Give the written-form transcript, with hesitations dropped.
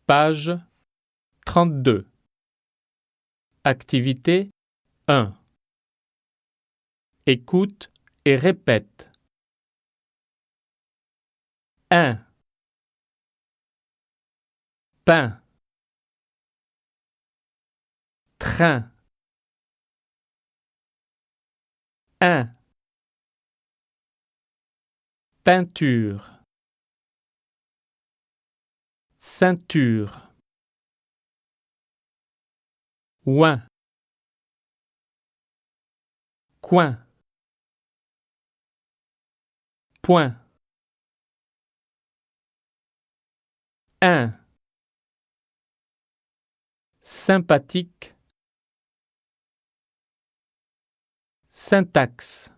Page 32. Activité 1. Écoute et répète. 1. Pain. Train. 1. Peinture. Ceinture. Ouin. Coin. Point. 1. Sympathique. Syntaxe.